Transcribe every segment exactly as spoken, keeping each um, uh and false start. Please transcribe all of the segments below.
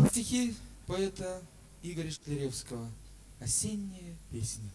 Стихи поэта Игоря Шкляревского. Осенняя песня.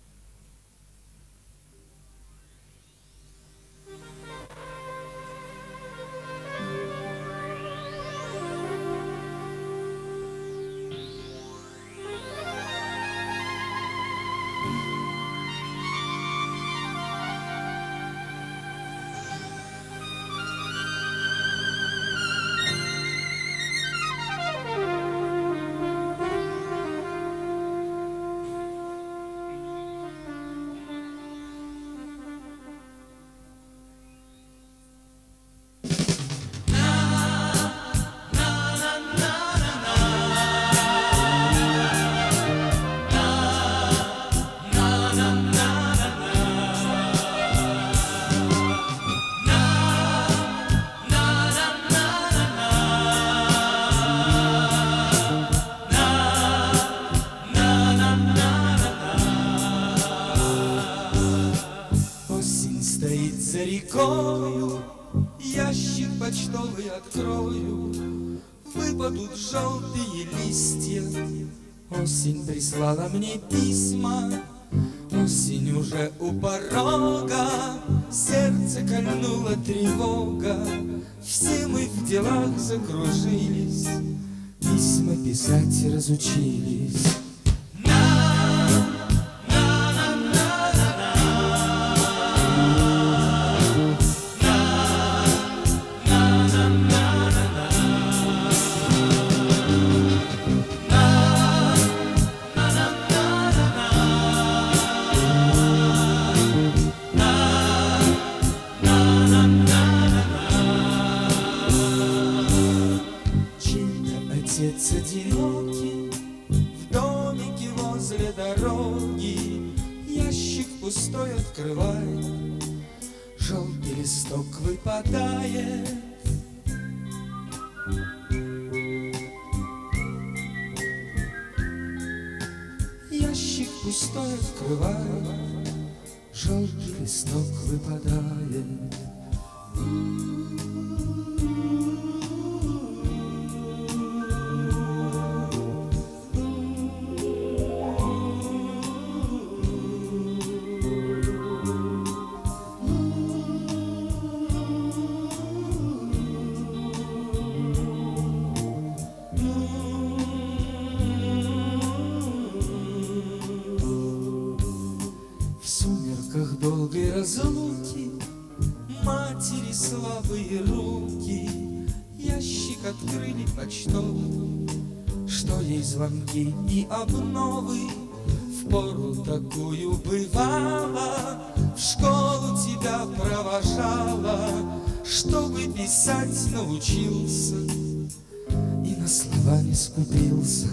Стоит за рекою, ящик почтовый открою, выпадут желтые листья. Осень прислала мне письма, осень уже у порога, сердце кольнула тревога, все мы в делах закружились, письма писать разучились. Отец одинокий в домике возле дороги, ящик пустой открывает, желтый листок выпадает. Ящик пустой открывает, желтый листок выпадает. В сумерках долгой разлуки, матери слабые руки, ящик открыли почтовый, что ей звонки и обновы. В пору такую бывало, в школу тебя провожала, чтобы писать научился и на слова не скупился.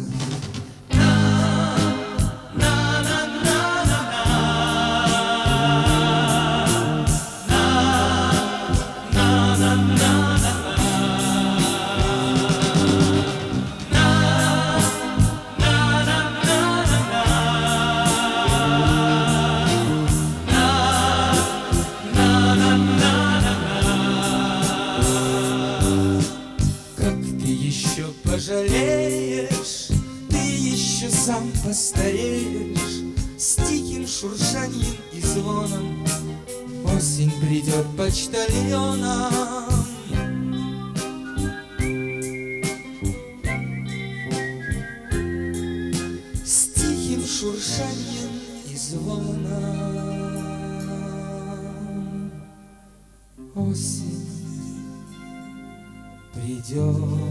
Еще пожалеешь, ты еще сам постареешь, с тихим шуршанием и звоном осень придет почтальоном. С тихим шуршанием и звоном осень придет.